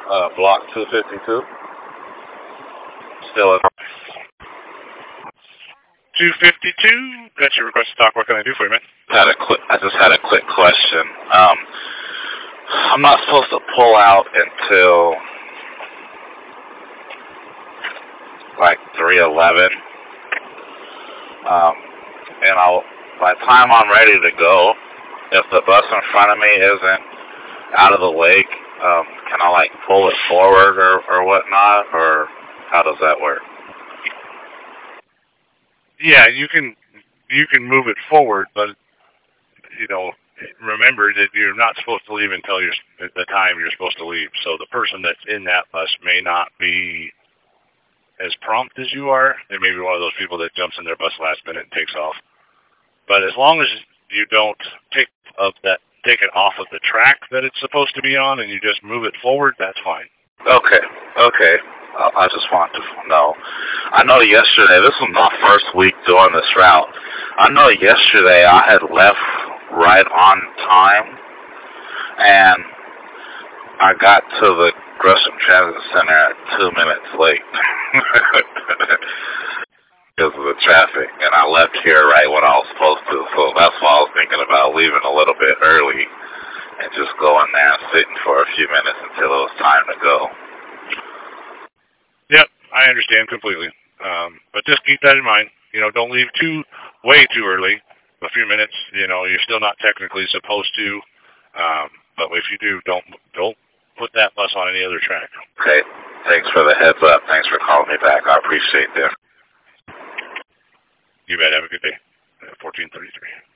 Block 252. Still in. 252. Got your request to talk. What can I do for you, man? I just had a quick question. I'm not supposed to pull out until like 3:11. And by the time I'm ready to go, if the bus in front of me isn't out of the way, can I like pull it forward or whatnot, or how does that work? Yeah, you can move it forward, but remember that you're not supposed to leave until the time you're supposed to leave. So the person that's in that bus may not be as prompt as you are. They may be one of those people that jumps in their bus last minute and takes off. But as long as you don't take it off of the track that it's supposed to be on, and you just move it forward, that's fine. Okay. I just want to know. I know yesterday, this was my first week doing this route. I know yesterday I had left right on time, and I got to the Gresham Transit Center at 2 minutes late because of the traffic, and I left here right when I was supposed to, so that's why I was thinking about leaving a little bit early and just going there and sitting for a few minutes until it was time to go. Yep, I understand completely. But just keep that in mind. Don't leave way too early. A few minutes, you're still not technically supposed to. But if you do, don't put that bus on any other track. Okay. Thanks for the heads up. Thanks for calling me back. I appreciate that. You bet. Have a good day. 1433.